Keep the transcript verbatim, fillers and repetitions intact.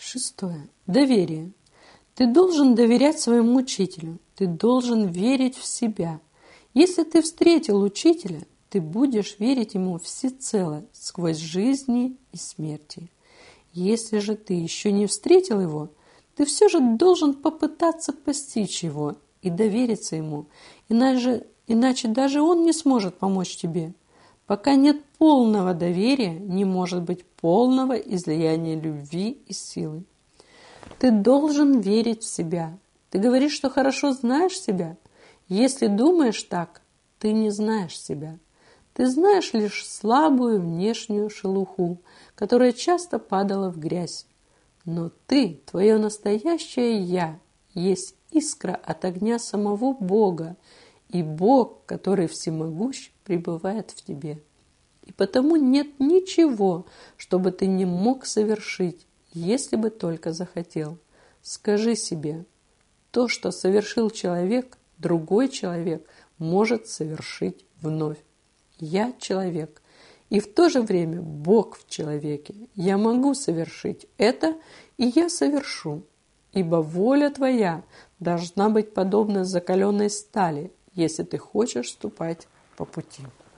Шестое. Доверие. Ты должен доверять своему учителю. Ты должен верить в себя. Если ты встретил учителя, ты будешь верить ему всецело, сквозь жизни и смерти. Если же ты еще не встретил его, ты все же должен попытаться постичь его и довериться ему, иначе, иначе даже он не сможет помочь тебе. Пока нет полного доверия, не может быть полного излияния любви и силы. Ты должен верить в себя. Ты говоришь, что хорошо знаешь себя. Если думаешь так, ты не знаешь себя. Ты знаешь лишь слабую внешнюю шелуху, которая часто падала в грязь. Но ты, твое настоящее «Я», есть искра от огня самого Бога, и Бог, который всемогущ, пребывает в тебе. И потому нет ничего, что бы ты не мог совершить, если бы только захотел. Скажи себе, то, что совершил человек, другой человек может совершить вновь. Я человек, и в то же время Бог в человеке. Я могу совершить это, и я совершу. Ибо воля твоя должна быть подобна закаленной стали, если ты хочешь ступать по пути.